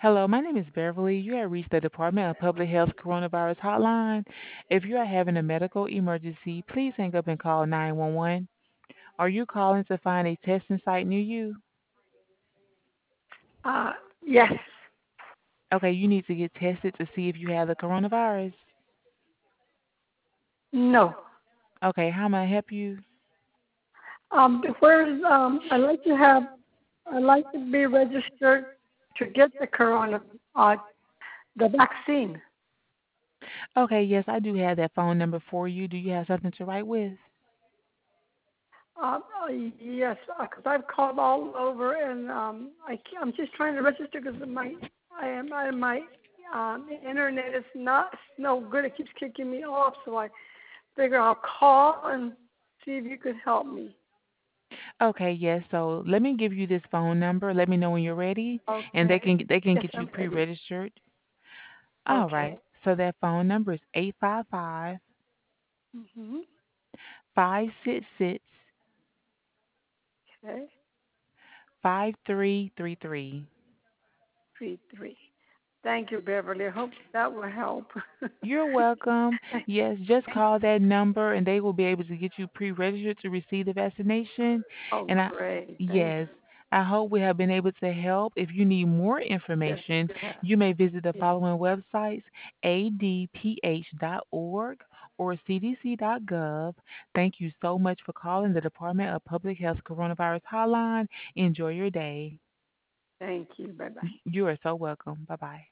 Hello, my name is Beverly. You have reached the Department of Public Health Coronavirus Hotline. If you are having a medical emergency, please hang up and call 911. Are you calling to find a testing site near you? Yes. Okay, you need to get tested to see if you have the coronavirus. No. Okay, how may I help you? I'd like to be registered to get uh, the vaccine. Okay, yes, I do have that phone number for you. Do you have something to write with? Uh, uh, yes, because I've called all over and I'm just trying to register because my internet is not no good. It keeps kicking me off, so I figure I'll call and see if you could help me. Okay, yes. So let me give you this phone number. Let me know when you're ready, and they Okay. can Yes, get you I'm ready. pre-registered. All Okay. right. So that phone number is 855 Mhm. 566 Okay. 5333. 3-3. Thank you, Beverly. I hope that will help. You're welcome. Yes, just call that number and they will be able to get you pre-registered to receive the vaccination. Oh, And great. Thank yes, you. I hope we have been able to help. If you need more Yes, information, you have. you may visit the Yes. following websites: adph.org or cdc.gov. Thank you so much for calling the Department of Public Health Coronavirus Hotline. Enjoy your day. Thank you. Bye bye. You are so welcome. Bye-bye.